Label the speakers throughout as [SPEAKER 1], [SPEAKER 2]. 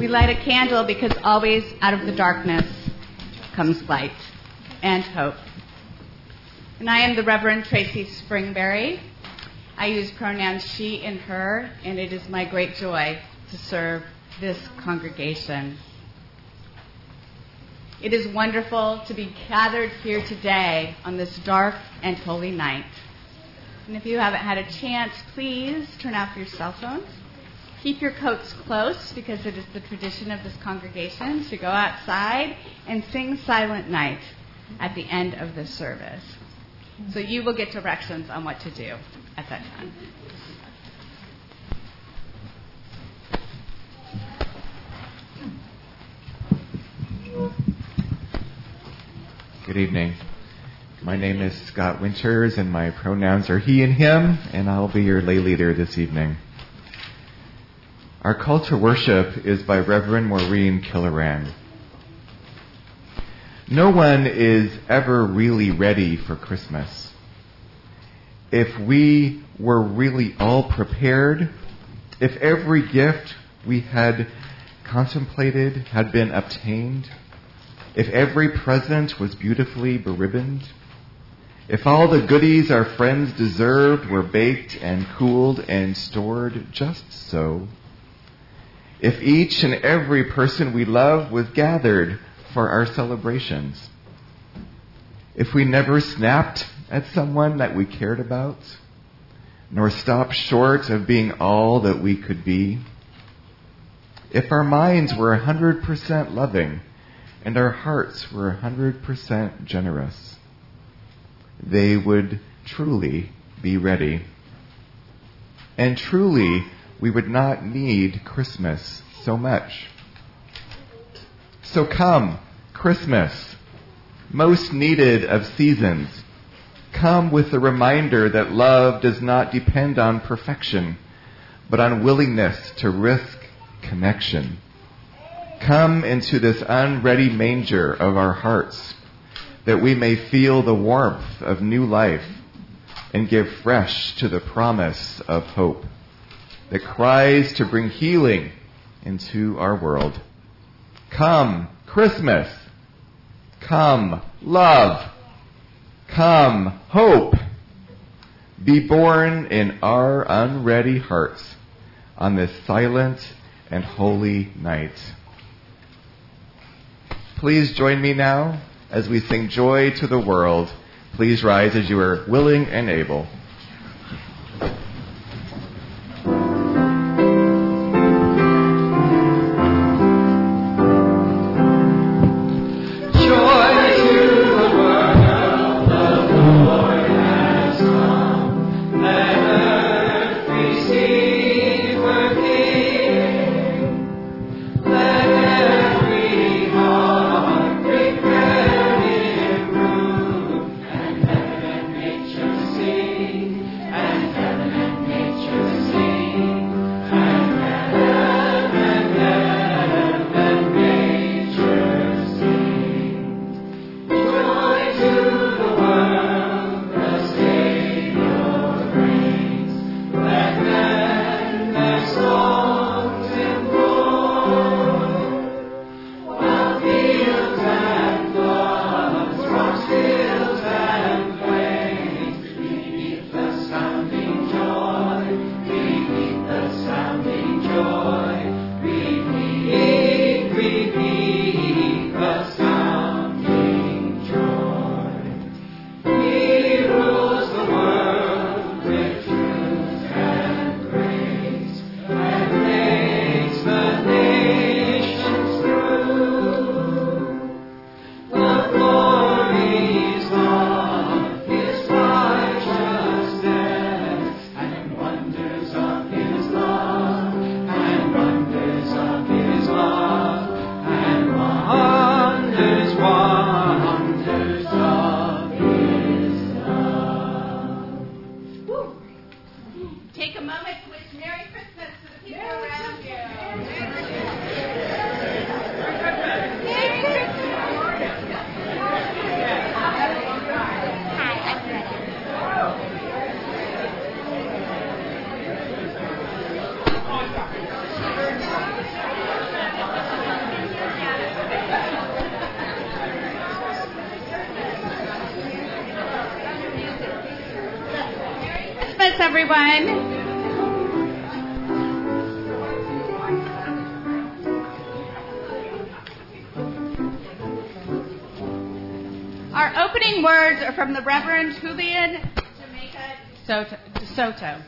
[SPEAKER 1] We light a candle because always out of the darkness comes light and hope. And I am the Reverend Tracy Springberry. I use pronouns she and her, and it is my great joy to serve this congregation. It is wonderful to be gathered here today on this dark and holy night. And if you haven't had a chance, please turn off your cell phones. Keep your coats close, because it is the tradition of this congregation to go outside and sing Silent Night at the end of the service. So you will get directions on what to do at that time.
[SPEAKER 2] Good evening. My name is Scott Winters, and my pronouns are he and him, and I'll be your lay leader this evening. Our call to worship is by Reverend Maureen Killoran. No one is ever really ready for Christmas. If we were really all prepared, if every gift we had contemplated had been obtained, if every present was beautifully beribboned, if all the goodies our friends deserved were baked and cooled and stored just so, if each and every person we love was gathered for our celebrations, if we never snapped at someone that we cared about, nor stopped short of being all that we could be, if our minds were 100% loving and our hearts were 100% generous, they would truly be ready. And truly, we would not need Christmas so much. So come, Christmas, most needed of seasons, come with the reminder that love does not depend on perfection, but on willingness to risk connection. Come into this unready manger of our hearts, that we may feel the warmth of new life and give fresh to the promise of hope that cries to bring healing into our world. Come, Christmas. Come, love. Come, hope. Be born in our unready hearts on this silent and holy night. Please join me now as we sing Joy to the World. Please rise as you are willing and able.
[SPEAKER 3] See
[SPEAKER 1] Christmas, everyone. Our opening words are from the Reverend Julian DeSoto.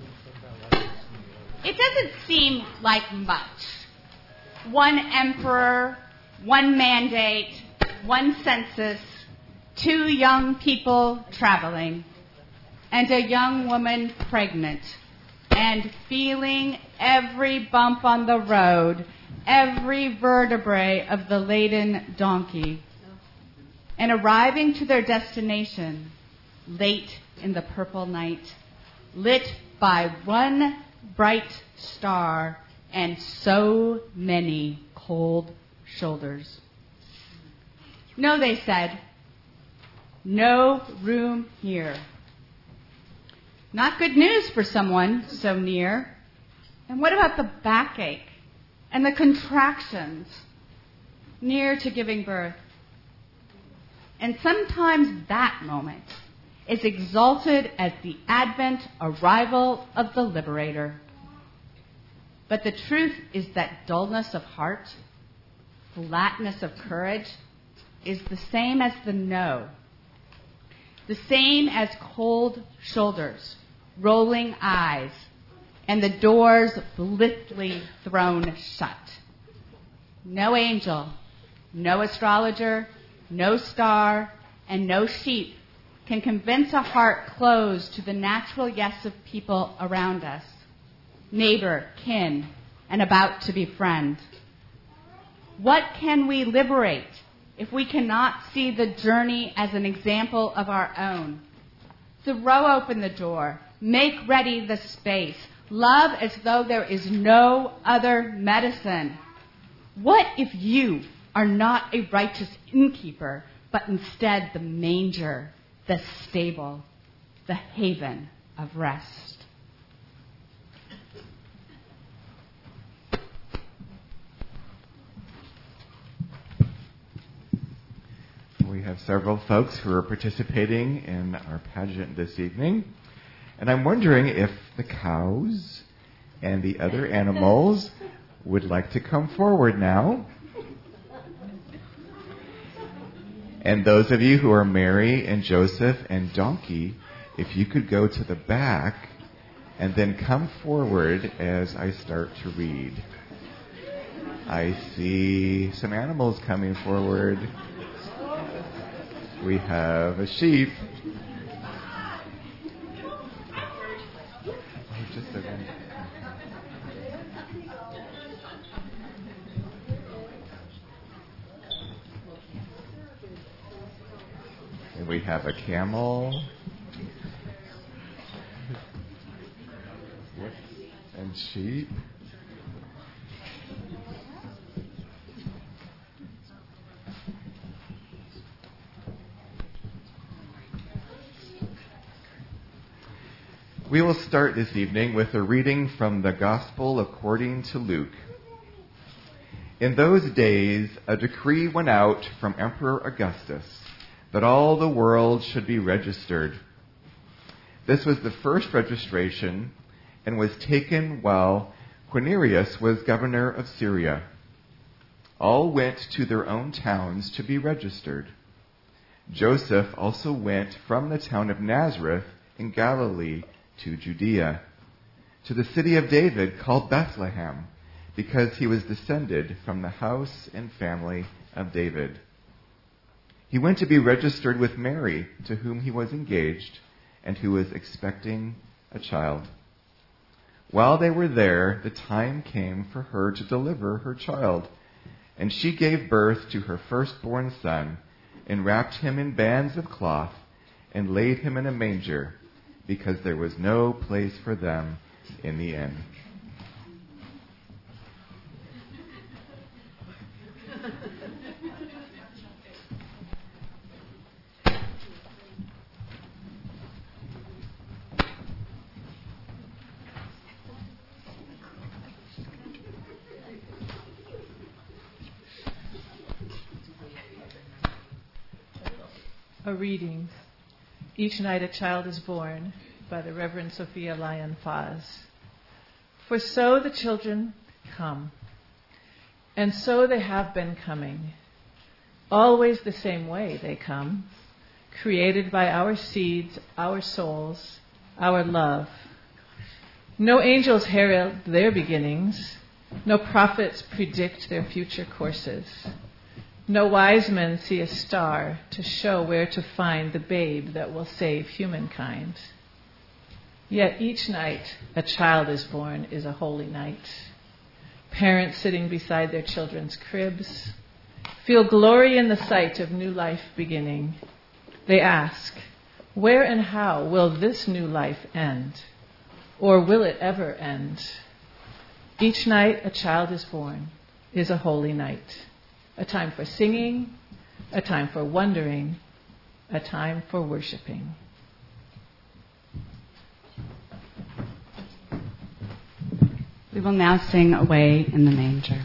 [SPEAKER 1] It doesn't seem like much. One emperor, one mandate, one census, 2 young people traveling, and a young woman pregnant, and feeling every bump on the road, every vertebrae of the laden donkey, and arriving to their destination late in the purple night, lit by one bright star and so many cold shoulders. No, they said, no room here. Not good news for someone so near. And what about the backache and the contractions near to giving birth? And sometimes that moment is exalted as the advent arrival of the liberator. But the truth is that dullness of heart, flatness of courage, is the same as the no. The same as cold shoulders, rolling eyes, and the doors blithely thrown shut. No angel, no astrologer, no star, and no sheep can convince a heart closed to the natural yes of people around us, neighbor, kin, and about to befriend. What can we liberate if we cannot see the journey as an example of our own? Throw open the door, make ready the space, love as though there is no other medicine. What if you are not a righteous innkeeper, but instead the manger, the stable, the haven of rest?
[SPEAKER 2] We have several folks who are participating in our pageant this evening. And I'm wondering if the cows and the other animals would like to come forward now. And those of you who are Mary and Joseph and Donkey, if you could go to the back and then come forward as I start to read. I see some animals coming forward. We have a sheep. Just a minute. And we have a camel. And sheep. We will start this evening with a reading from the Gospel according to Luke. In those days, a decree went out from Emperor Augustus that all the world should be registered. This was the first registration and was taken while Quirinius was governor of Syria. All went to their own towns to be registered. Joseph also went from the town of Nazareth in Galilee to Judea, to the city of David called Bethlehem, because he was descended from the house and family of David. He went to be registered with Mary, to whom he was engaged, and who was expecting a child. While they were there, the time came for her to deliver her child, and she gave birth to her firstborn son, and wrapped him in bands of cloth, and laid him in a manger, because there was no place for them in the inn.
[SPEAKER 3] A reading. Each night a child is born. by the Reverend Sophia Lyon Faz. For so the children come, and so they have been coming. Always the same way they come, created by our seeds, our souls, our love. No angels herald their beginnings. No prophets predict their future courses. No wise men see a star to show where to find the babe that will save humankind. Yet each night a child is born is a holy night. Parents sitting beside their children's cribs feel glory in the sight of new life beginning. They ask, where and how will this new life end? Or will it ever end? Each night a child is born is a holy night. A time for singing, a time for wondering, a time for worshiping.
[SPEAKER 1] We will now sing Away in the Manger.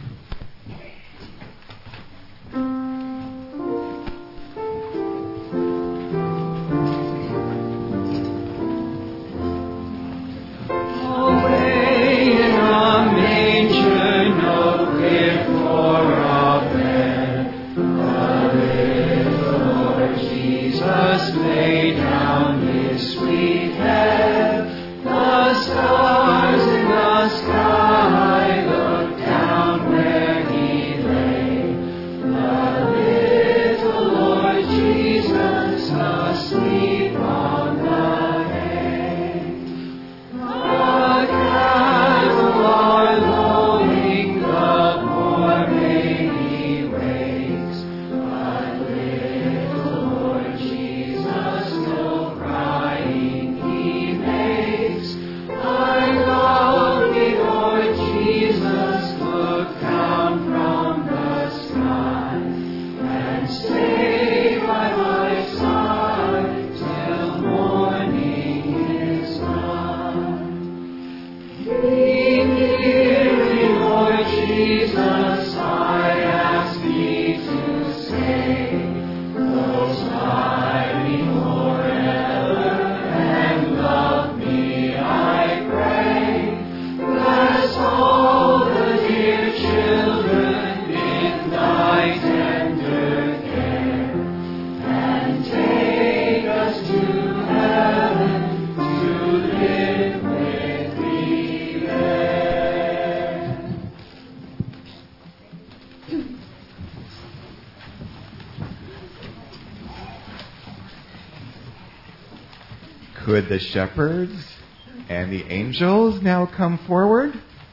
[SPEAKER 2] Could the shepherds and the angels now come forward?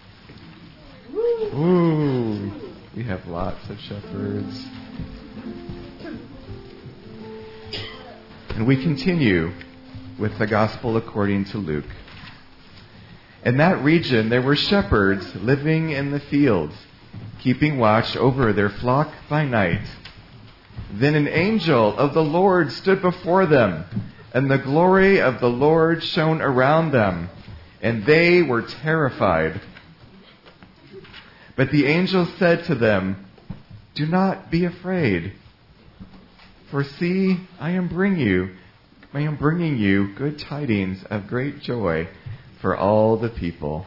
[SPEAKER 2] Ooh, we have lots of shepherds. And we continue with the Gospel according to Luke. In that region there were shepherds living in the fields, keeping watch over their flock by night. Then an angel of the Lord stood before them, and the glory of the Lord shone around them, and they were terrified. But the angel said to them, "Do not be afraid, for see, I am bringing you good tidings of great joy for all the people.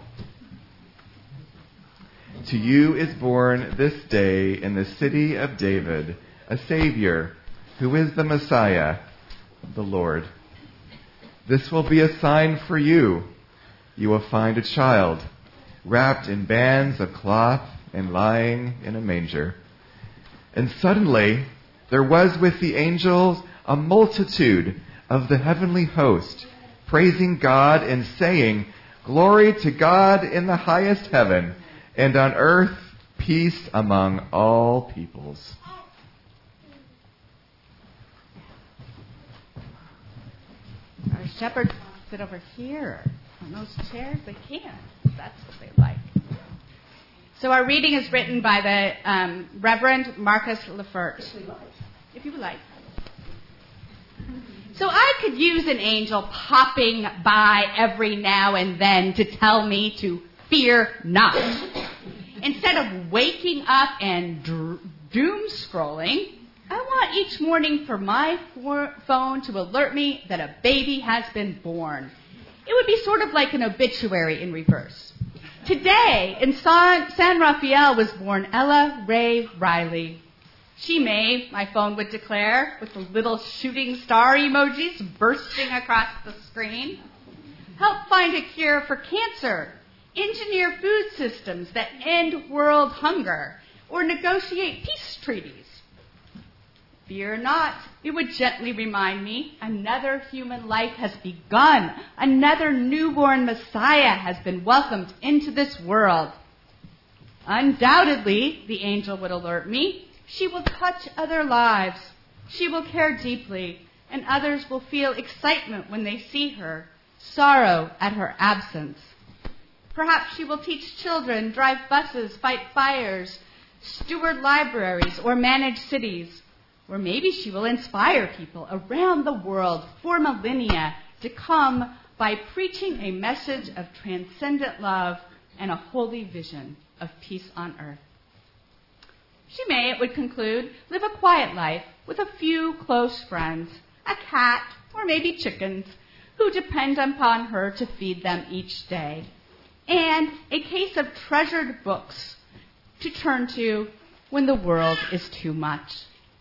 [SPEAKER 2] To you is born this day in the city of David a Savior, who is the Messiah, the Lord. This will be a sign for you. You will find a child wrapped in bands of cloth and lying in a manger." And suddenly there was with the angels a multitude of the heavenly host, praising God and saying, "Glory to God in the highest heaven, and on earth peace among all peoples."
[SPEAKER 1] Our shepherds sit over here on those chairs. They can. That's what they like. So our reading is written by the Reverend Marcus Lefert. If you would like. So I could use an angel popping by every now and then to tell me to fear not. Instead of waking up and doom scrolling, I want each morning for my phone to alert me that a baby has been born. It would be sort of like an obituary in reverse. Today, in San Rafael, was born Ella Ray Riley. She may, my phone would declare, with the little shooting star emojis bursting across the screen, help find a cure for cancer, engineer food systems that end world hunger, or negotiate peace treaties. Fear not, it would gently remind me, another human life has begun. Another newborn Messiah has been welcomed into this world. Undoubtedly, the angel would alert me, she will touch other lives. She will care deeply, and others will feel excitement when they see her, sorrow at her absence. Perhaps she will teach children, drive buses, fight fires, steward libraries, or manage cities. Or maybe she will inspire people around the world for millennia to come by preaching a message of transcendent love and a holy vision of peace on earth. She may, it would conclude, live a quiet life with a few close friends, a cat, or maybe chickens, who depend upon her to feed them each day, and a case of treasured books to turn to when the world is too much.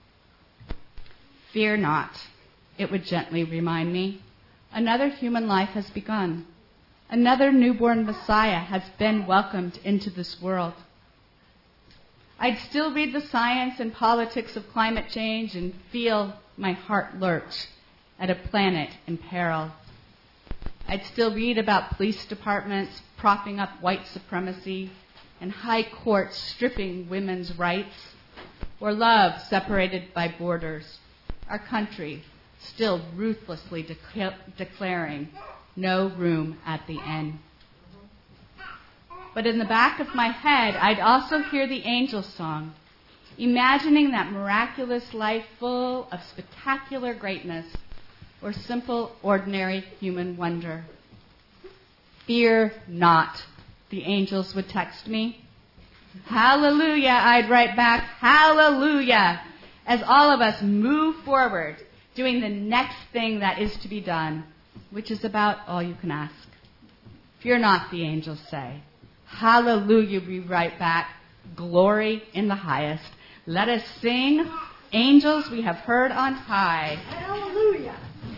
[SPEAKER 1] Fear not, it would gently remind me. Another human life has begun. Another newborn Messiah has been welcomed into this world. I'd still read the science and politics of climate change and feel my heart lurch at a planet in peril. I'd still read about police departments propping up white supremacy and high courts stripping women's rights, or love separated by borders. Our country still ruthlessly declaring no room at the inn. But in the back of my head, I'd also hear the angel song, imagining that miraculous life full of spectacular greatness or simple, ordinary human wonder. Fear not, the angels would text me. Hallelujah, I'd write back, hallelujah, as all of us move forward, doing the next thing that is to be done, which is about all you can ask. Fear not, the angels say. Hallelujah, we write back, glory in the highest. Let us sing, angels we have heard on high. Hallelujah.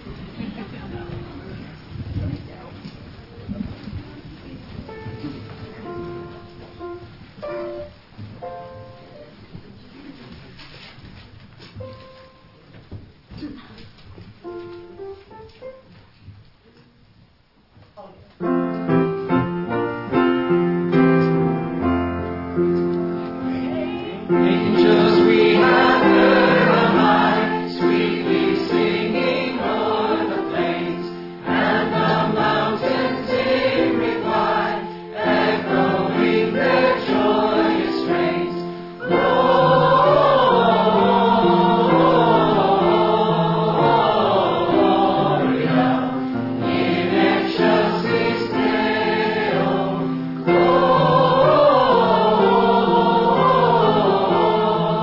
[SPEAKER 4] Angels we have heard on high, sweetly singing o'er the plains, and the mountains in reply, echoing their joyous strains. Gloria in excelsis Deo.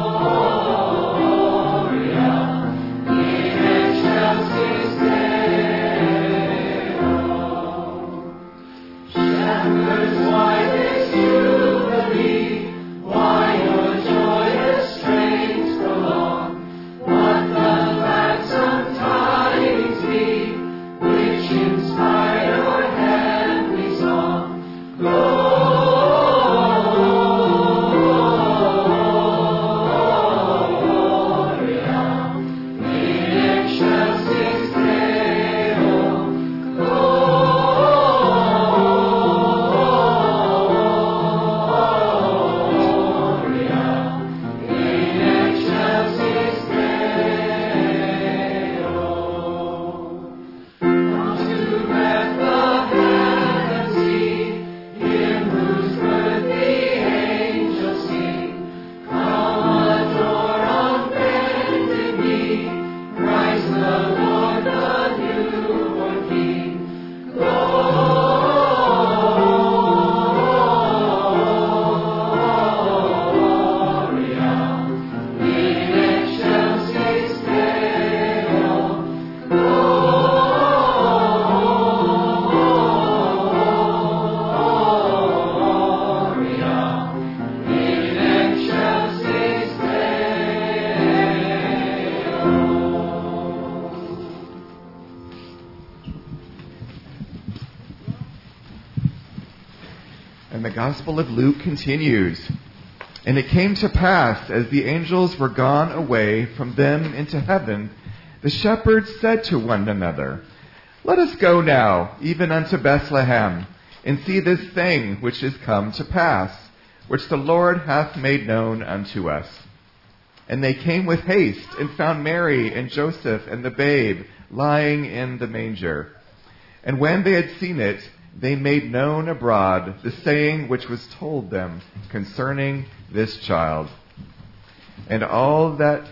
[SPEAKER 2] Gospel of Luke continues. And it came to pass, as the angels were gone away from them into heaven, the shepherds said to one another, Let us go now, even unto Bethlehem, and see this thing which is come to pass, which the Lord hath made known unto us. And they came with haste, and found Mary and Joseph and the babe lying in the manger. And when they had seen it, they made known abroad the saying which was told them concerning this child. And all they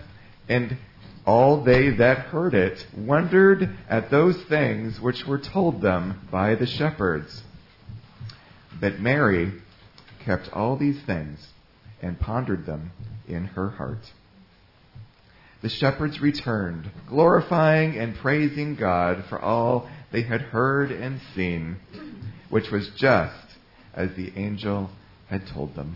[SPEAKER 2] that heard it wondered at those things which were told them by the shepherds. But Mary kept all these things and pondered them in her heart. The shepherds returned, glorifying and praising God for all they had heard and seen, which was just as the angel had told them.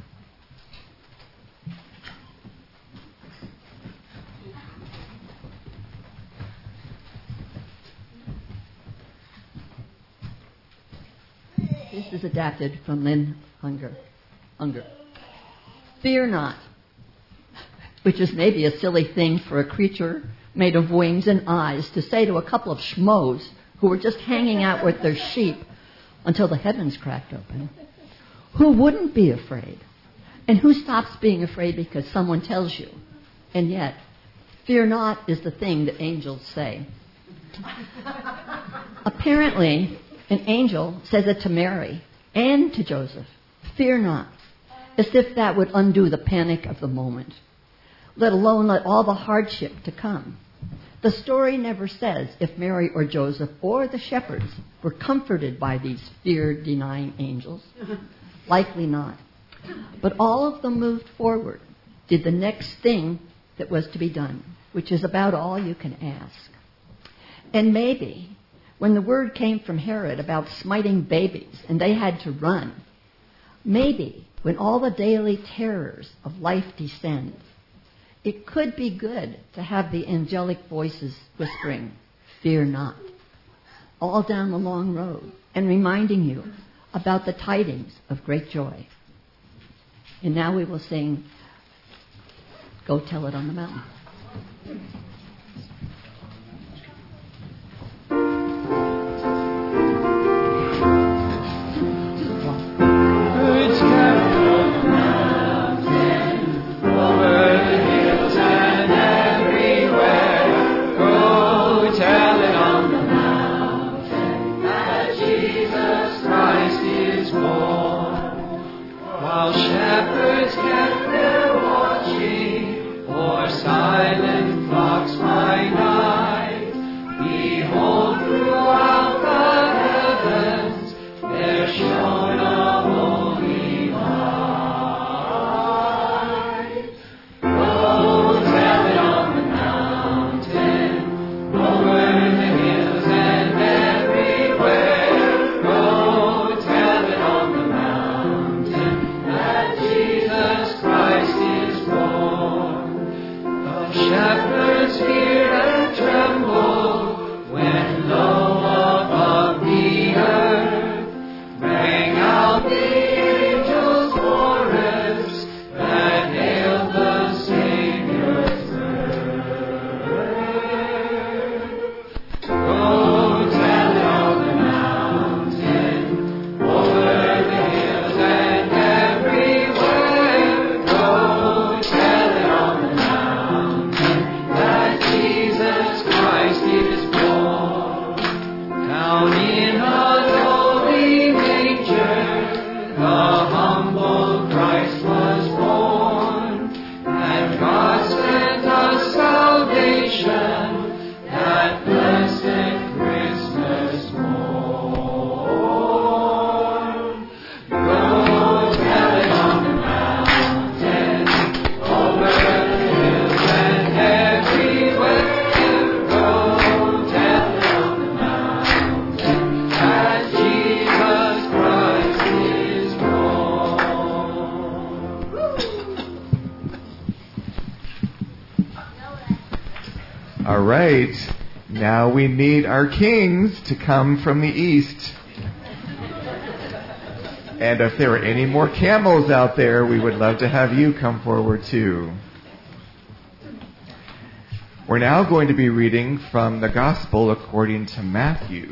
[SPEAKER 5] This is adapted from Lynn Unger. Fear not, which is maybe a silly thing for a creature made of wings and eyes to say to a couple of schmoes who were just hanging out with their sheep until the heavens cracked open. Who wouldn't be afraid? And who stops being afraid because someone tells you? And yet, fear not is the thing that angels say. Apparently, an angel says it to Mary and to Joseph. Fear not, as if that would undo the panic of the moment, let alone let all the hardship to come. The story never says if Mary or Joseph or the shepherds were comforted by these fear-denying angels. Likely not. But all of them moved forward, did the next thing that was to be done, which is about all you can ask. And maybe when the word came from Herod about smiting babies and they had to run, maybe when all the daily terrors of life descend, it could be good to have the angelic voices whispering, fear not, all down the long road and reminding you about the tidings of great joy. And now we will sing, Go Tell It on the Mountain.
[SPEAKER 2] All right, now we need our kings to come from the east. And if there are any more camels out there, we would love to have you come forward too. We're now going to be reading from the Gospel according to Matthew.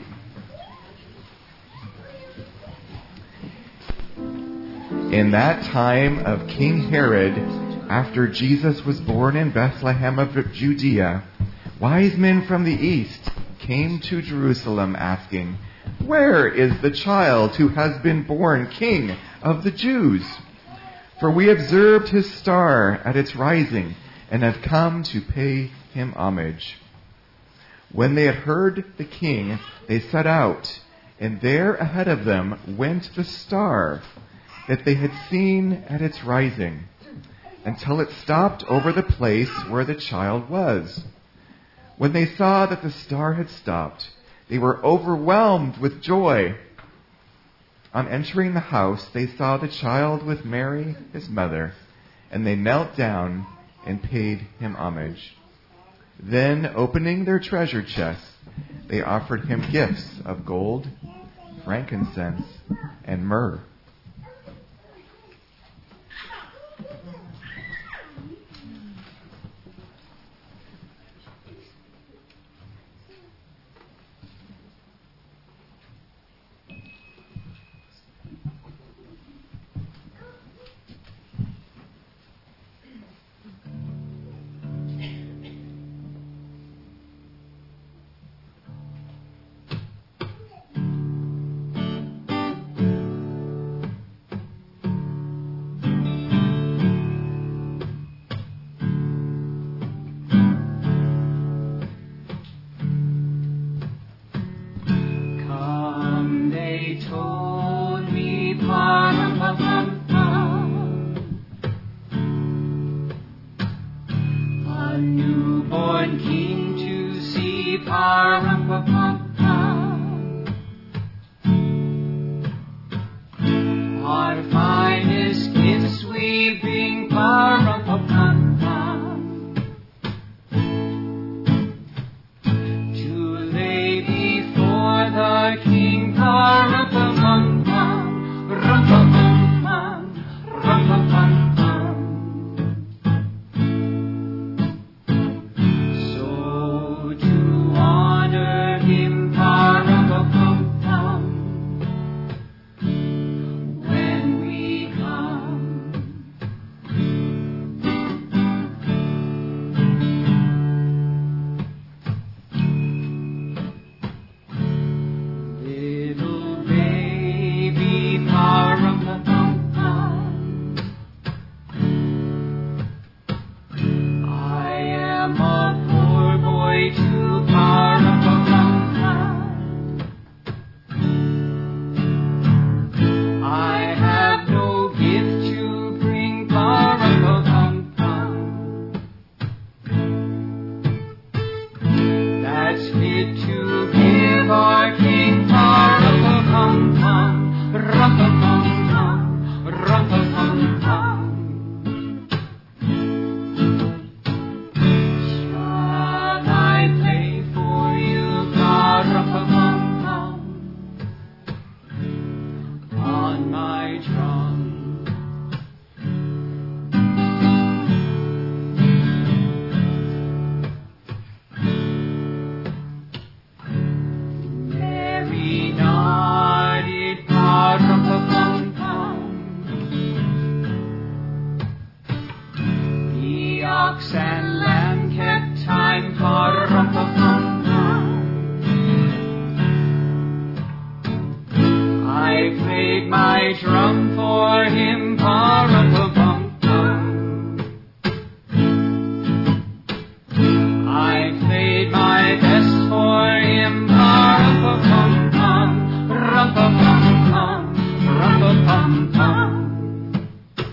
[SPEAKER 2] In that time of King Herod, after Jesus was born in Bethlehem of Judea, wise men from the east came to Jerusalem asking, "Where is the child who has been born King of the Jews? For we observed his star at its rising and have come to pay him homage." When they had heard the king, they set out, and there ahead of them went the star that they had seen at its rising, until it stopped over the place where the child was. When they saw that the star had stopped, they were overwhelmed with joy. On entering the house, they saw the child with Mary, his mother, and they knelt down and paid him homage. Then, opening their treasure chests, they offered him gifts of gold, frankincense, and myrrh.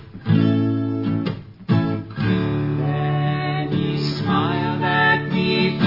[SPEAKER 4] Then he smiled at me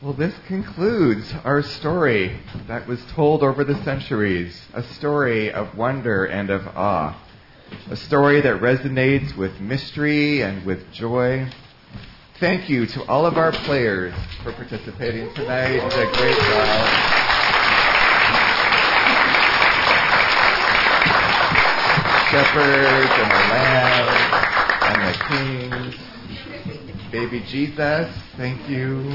[SPEAKER 2] Well, this concludes our story that was told over the centuries, a story of wonder and of awe, a story that resonates with mystery and with joy. Thank you to all of our players for participating tonight. You did a great job. Shepherds and the lambs and the kings. Baby Jesus, thank you.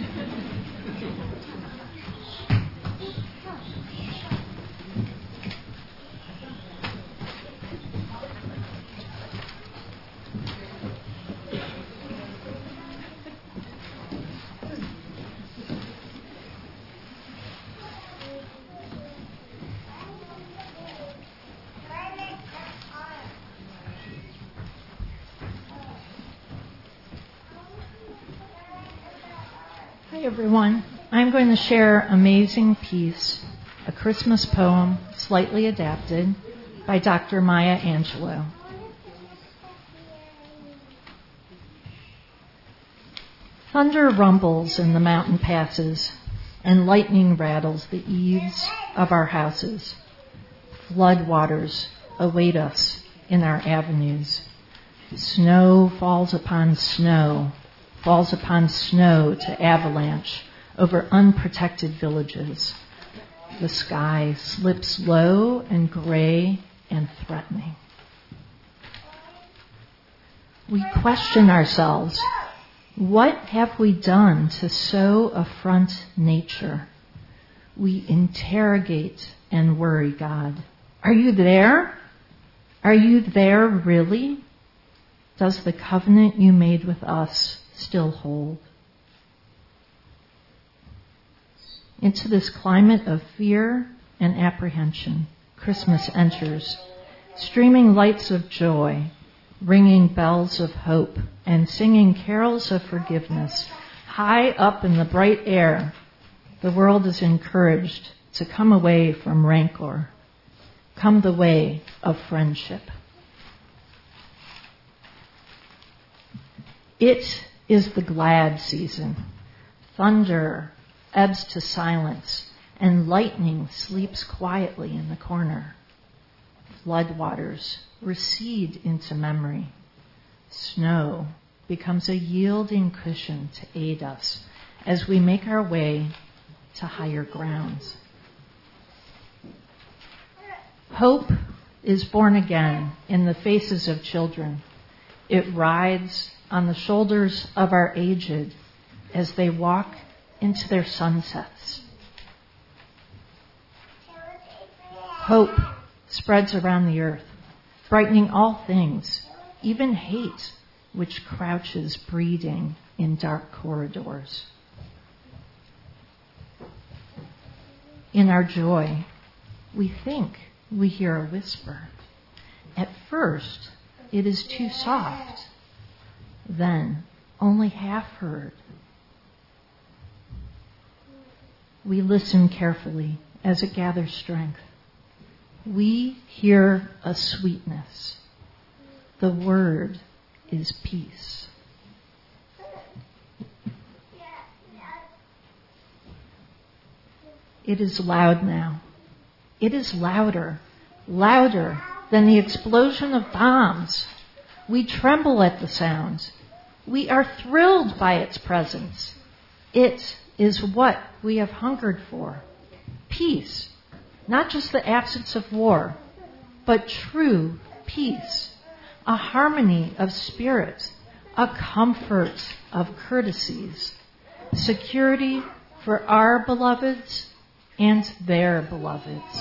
[SPEAKER 6] Hi everyone. I'm going to share Amazing Peace, a Christmas poem slightly adapted by Dr. Maya Angelou. Thunder rumbles in the mountain passes, and lightning rattles the eaves of our houses. Flood waters await us in our avenues. Snow falls upon snow to avalanche over unprotected villages. The sky slips low and gray and threatening. We question ourselves, what have we done to so affront nature? We interrogate and worry God. Are you there? Are you there really? Does the covenant you made with us still hold? Into this climate of fear and apprehension, Christmas enters, streaming lights of joy, ringing bells of hope, and singing carols of forgiveness. High up in the bright air, the world is encouraged to come away from rancor, come the way of friendship. It is the glad season. Thunder ebbs to silence, and lightning sleeps quietly in the corner. Floodwaters recede into memory. Snow becomes a yielding cushion to aid us as we make our way to higher grounds. Hope is born again in the faces of children. It rides on the shoulders of our aged as they walk into their sunsets. Hope spreads around the earth, brightening all things, even hate, which crouches breeding in dark corridors. In our joy, we think we hear a whisper. At first, it is too soft, then only half heard. We listen carefully as it gathers strength. We hear a sweetness. The word is peace. It is loud now. It is louder than the explosion of bombs. We tremble at the sound. We are thrilled by its presence. It is what we have hungered for. Peace. Not just the absence of war, but true peace. A harmony of spirit. A comfort of courtesies. Security for our beloveds and their beloveds.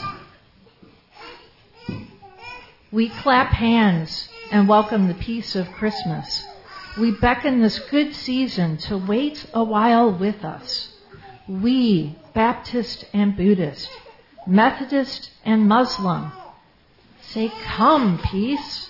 [SPEAKER 6] We clap hands and welcome the peace of Christmas. We beckon this good season to wait a while with us. We, Baptist and Buddhist, Methodist and Muslim, say, come, peace.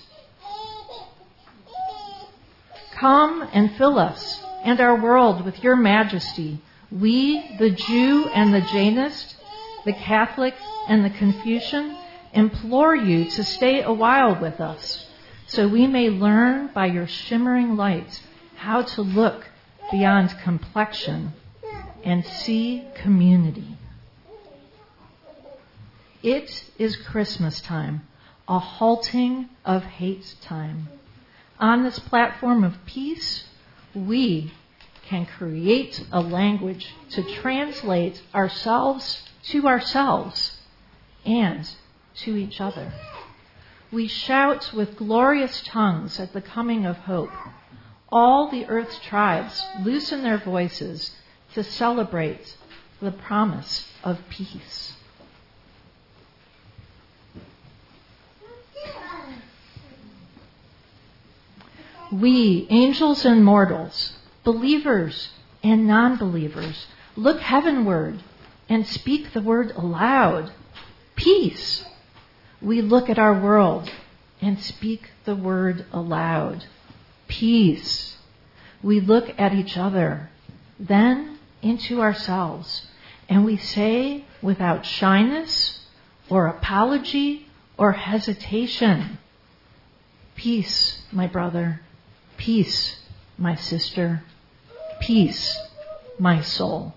[SPEAKER 6] Come and fill us and our world with your majesty. We, the Jew and the Jainist, the Catholic and the Confucian, implore you to stay a while with us, so we may learn by your shimmering light how to look beyond complexion and see community. It is Christmas time, a halting of hate time. On this platform of peace, we can create a language to translate ourselves and to each other. We shout with glorious tongues at the coming of hope. All the earth's tribes loosen their voices to celebrate the promise of peace. We, angels and mortals, believers and non-believers, look heavenward and speak the word aloud. Peace. We look at our world and speak the word aloud. Peace. We look at each other, then into ourselves, and we say without shyness or apology or hesitation, peace, my brother. Peace, my sister. Peace, my soul.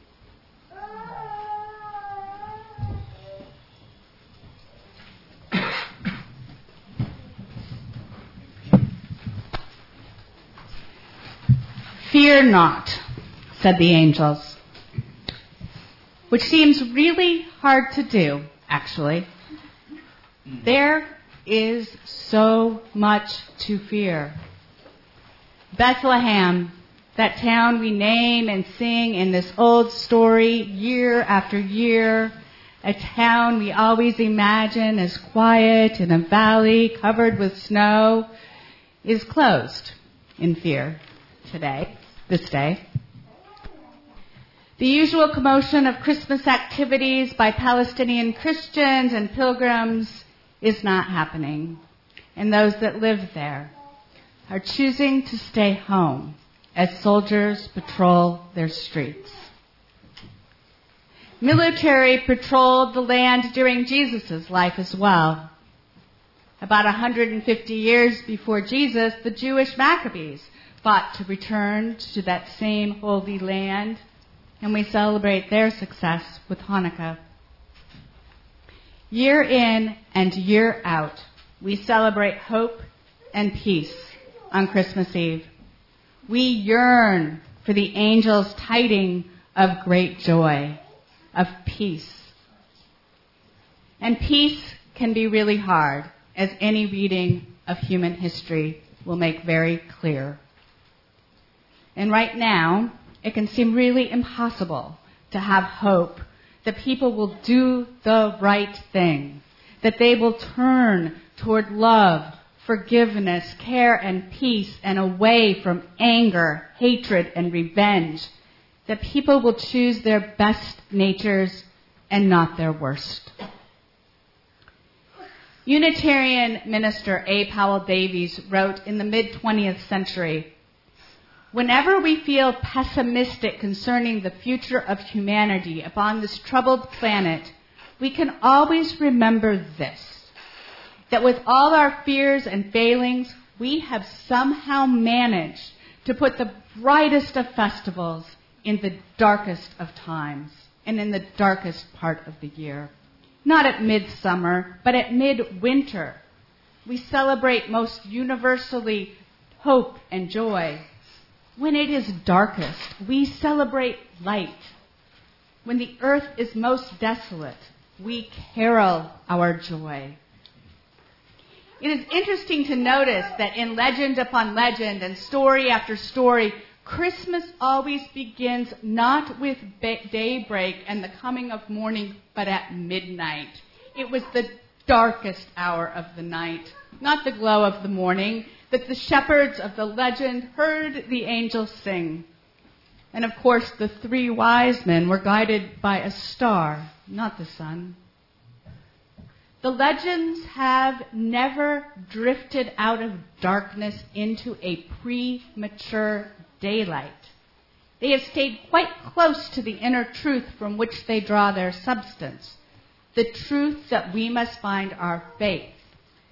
[SPEAKER 1] Fear not, said the angels, which seems really hard to do, actually. There is so much to fear. Bethlehem, that town we name and sing in this old story year after year, a town we always imagine as quiet in a valley covered with snow, is closed in fear this day. The usual commotion of Christmas activities by Palestinian Christians and pilgrims is not happening, and those that live there are choosing to stay home as soldiers patrol their streets. Military patrolled the land during Jesus' life as well. About 150 years before Jesus, the Jewish Maccabees fought to return to that same holy land, and we celebrate their success with Hanukkah. Year in and year out, we celebrate hope and peace on Christmas Eve. We yearn for the angels' tidings of great joy, of peace. And peace can be really hard, as any reading of human history will make very clear. And right now, it can seem really impossible to have hope that people will do the right thing, that they will turn toward love, forgiveness, care, and peace, and away from anger, hatred, and revenge, that people will choose their best natures and not their worst. Unitarian minister A. Powell Davies wrote in the mid-20th century, "Whenever we feel pessimistic concerning the future of humanity upon this troubled planet, we can always remember this, that with all our fears and failings, we have somehow managed to put the brightest of festivals in the darkest of times and in the darkest part of the year. Not at midsummer, but at midwinter. We celebrate most universally hope and joy. When it is darkest, we celebrate light. When the earth is most desolate, we carol our joy." It is interesting to notice that in legend upon legend and story after story, Christmas always begins not with daybreak and the coming of morning, but at midnight. It was the darkest hour of the night, not the glow of the morning, that the shepherds of the legend heard the angels sing. And of course, the 3 wise men were guided by a star, not the sun. The legends have never drifted out of darkness into a premature daylight. They have stayed quite close to the inner truth from which they draw their substance, the truth that we must find our faith,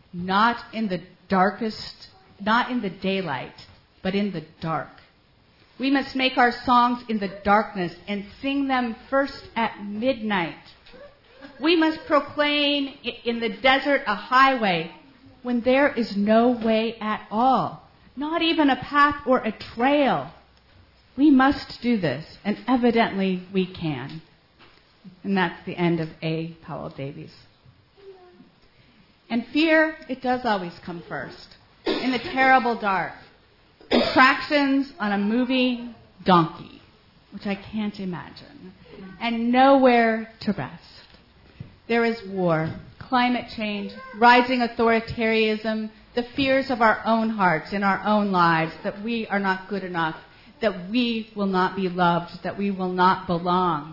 [SPEAKER 1] not in the daylight, but in the dark. We must make our songs in the darkness and sing them first at midnight. We must proclaim in the desert a highway when there is no way at all, not even a path or a trail. We must do this, and evidently we can. And that's the end of A. Powell Davies. And fear, it does always come first. In the terrible dark. Contractions on a moving donkey, which I can't imagine. And nowhere to rest. There is war, climate change, rising authoritarianism, the fears of our own hearts in our own lives, that we are not good enough, that we will not be loved, that we will not belong.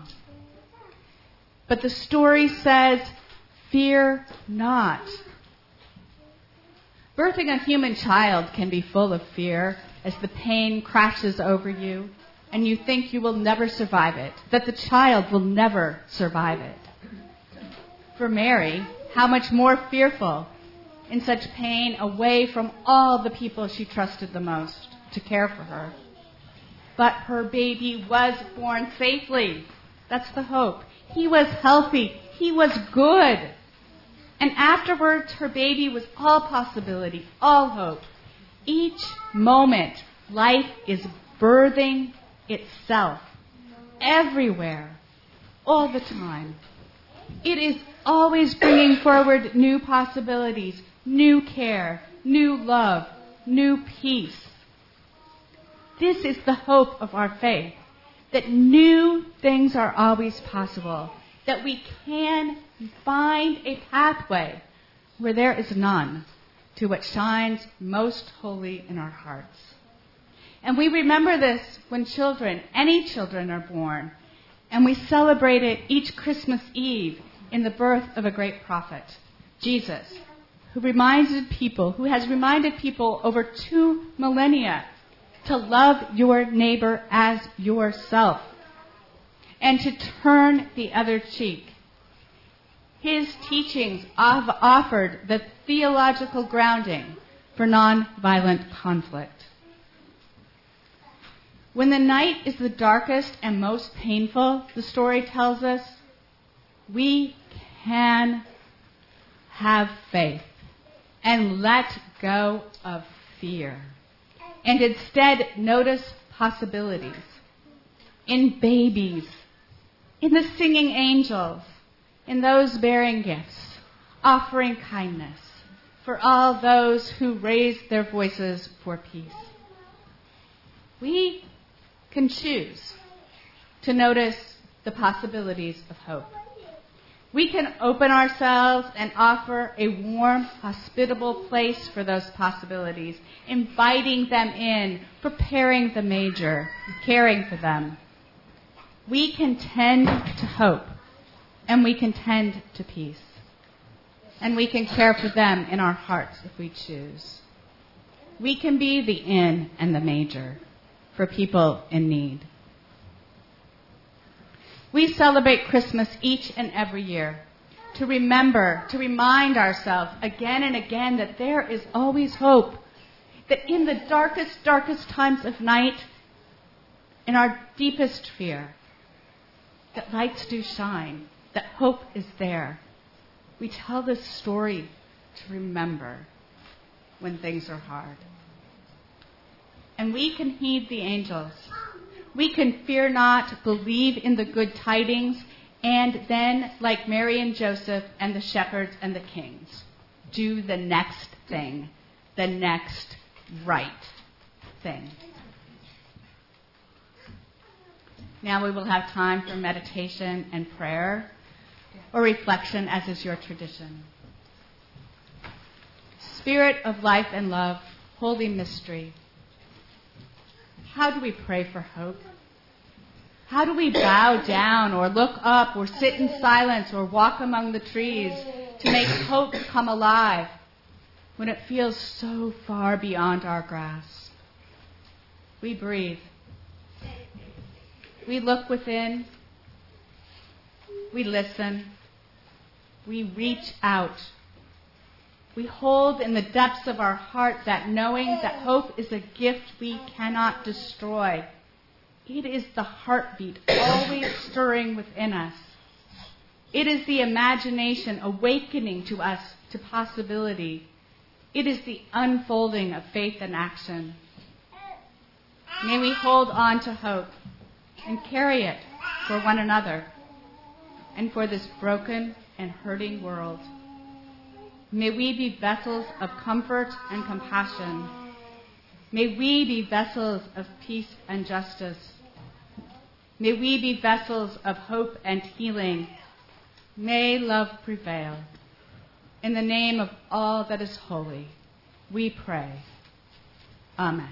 [SPEAKER 1] But the story says, fear not. Birthing a human child can be full of fear as the pain crashes over you and you think you will never survive it, that the child will never survive it. For Mary, how much more fearful in such pain away from all the people she trusted the most to care for her. But her baby was born safely. That's the hope. He was healthy. He was good. And afterwards, her baby was all possibility, all hope. Each moment, life is birthing itself. Everywhere. All the time. It is always bringing forward new possibilities, new care, new love, new peace. This is the hope of our faith, that new things are always possible, that we can find a pathway where there is none to what shines most holy in our hearts. And we remember this when any children are born, and we celebrate it each Christmas Eve in the birth of a great prophet, Jesus, who has reminded people over 2 millennia to love your neighbor as yourself and to turn the other cheek. His teachings have offered the theological grounding for nonviolent conflict. When the night is the darkest and most painful, the story tells us, we can have faith and let go of fear. And instead notice possibilities in babies, in the singing angels, in those bearing gifts, offering kindness for all those who raise their voices for peace. We can choose to notice the possibilities of hope. We can open ourselves and offer a warm, hospitable place for those possibilities, inviting them in, preparing the manger, caring for them. We can tend to hope, and we can tend to peace. And we can care for them in our hearts if we choose. We can be the inn and the manger for people in need. We celebrate Christmas each and every year to remind ourselves again and again that there is always hope. That in the darkest times of night, in our deepest fear, that lights do shine, that hope is there. We tell this story to remember when things are hard. And we can heed the angels. We can fear not, believe in the good tidings, and then, like Mary and Joseph and the shepherds and the kings, do the next thing, the next right thing. Now we will have time for meditation and prayer, or reflection, as is your tradition. Spirit of life and love, holy mystery, how do we pray for hope? How do we bow down or look up or sit in silence or walk among the trees to make hope come alive when it feels so far beyond our grasp? We breathe. We look within. We listen. We reach out. We hold in the depths of our heart that knowing that hope is a gift we cannot destroy. It is the heartbeat always stirring within us. It is the imagination awakening to us to possibility. It is the unfolding of faith and action. May we hold on to hope and carry it for one another and for this broken and hurting world. May we be vessels of comfort and compassion. May we be vessels of peace and justice. May we be vessels of hope and healing. May love prevail. In the name of all that is holy, we pray. Amen.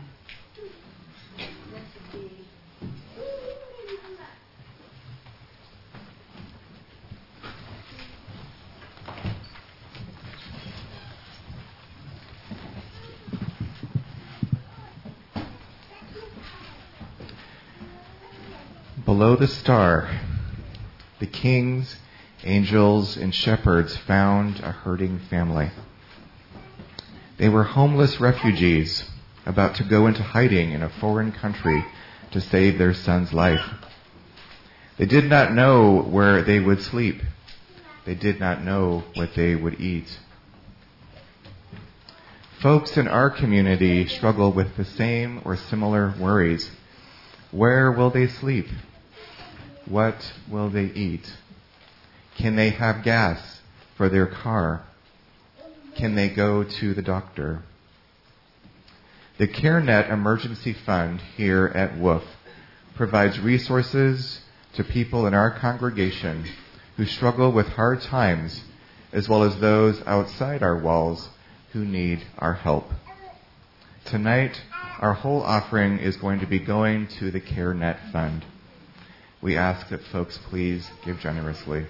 [SPEAKER 2] Below the star, the kings, angels, and shepherds found a hurting family. They were homeless refugees about to go into hiding in a foreign country to save their son's life. They did not know where they would sleep. They did not know what they would eat. Folks in our community struggle with the same or similar worries. Where will they sleep? What will they eat? Can they have gas for their car? Can they go to the doctor? The CareNet Emergency Fund here at Wolf provides resources to people in our congregation who struggle with hard times, as well as those outside our walls who need our help. Tonight, our whole offering is going to be going to the CareNet Fund. We ask that folks please give generously.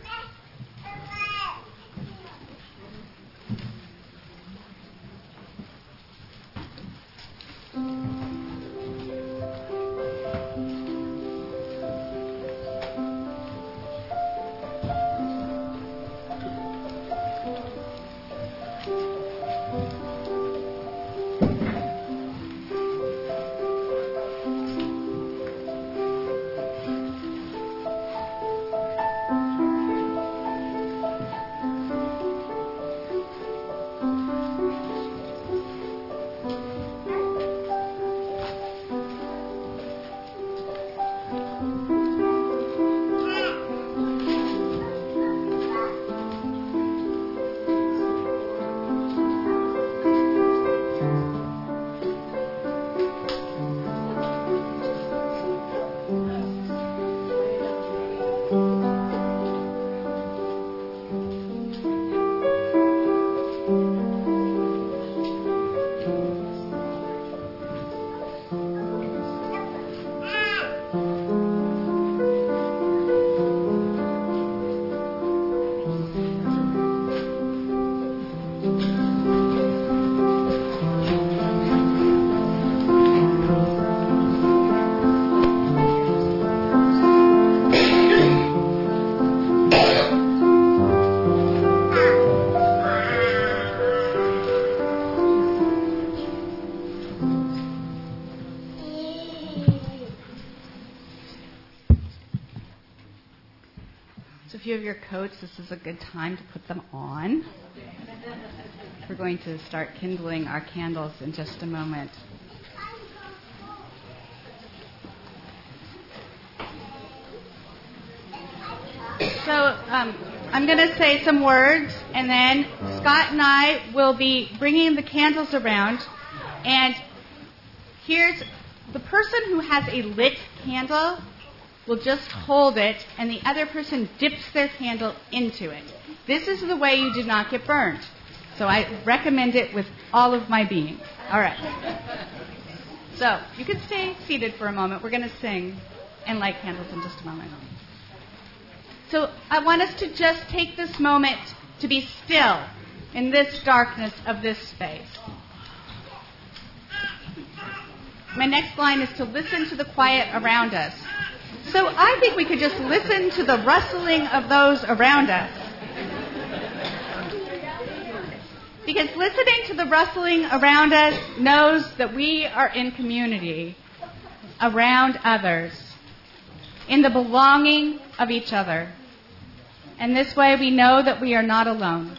[SPEAKER 1] If you have your coats, this is a good time to put them on. We're going to start kindling our candles in just a moment. So I'm going to say some words, and then Scott and I will be bringing the candles around. And here's the person who has a lit candle will just hold it, and the other person dips their candle into it. This is the way you do not get burned. So I recommend it with all of my being. All right. So you can stay seated for a moment. We're going to sing and light candles in just a moment. So I want us to just take this moment to be still in this darkness of this space. My next line is to listen to the quiet around us. So I think we could just listen to the rustling of those around us. Because listening to the rustling around us knows that we are in community around others. in the belonging of each other. And this way we know that we are not alone.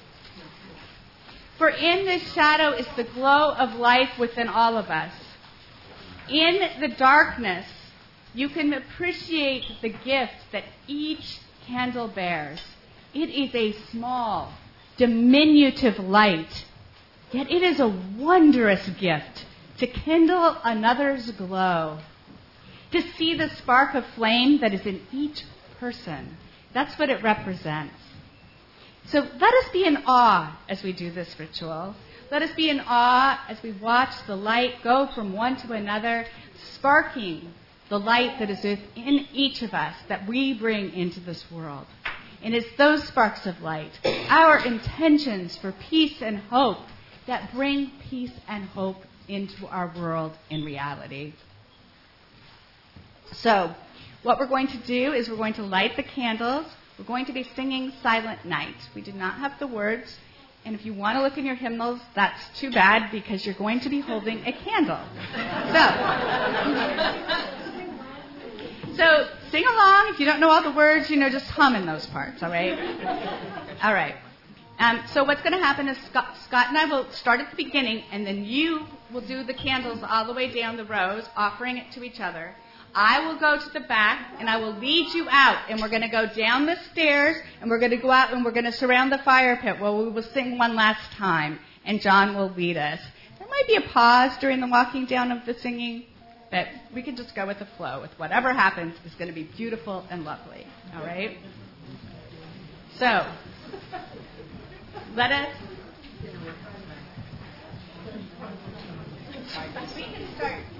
[SPEAKER 1] For in this shadow is the glow of life within all of us. In the darkness, you can appreciate the gift that each candle bears. It is a small, diminutive light, yet it is a wondrous gift to kindle another's glow, to see the spark of flame that is in each person. That's what it represents. So let us be in awe as we do this ritual. Let us be in awe as we watch the light go from one to another, sparking the light that is within each of us that we bring into this world. And it's those sparks of light, our intentions for peace and hope, that bring peace and hope into our world in reality. So, what we're going to do is we're going to light the candles. We're going to be singing Silent Night. We do not have the words. And if you want to look in your hymnals, that's too bad because you're going to be holding a candle. So sing along. If you don't know all the words, just hum in those parts, all right? All right. So what's going to happen is Scott and I will start at the beginning, and then you will do the candles all the way down the rows, offering it to each other. I will go to the back, and I will lead you out, and we're going to go down the stairs, and we're going to go out, and we're going to surround the fire pit where we will sing one last time, and John will lead us. There might be a pause during the walking down of the singing, but we can just go with the flow. With whatever happens, it's going to be beautiful and lovely. All right? So, let us... We can start...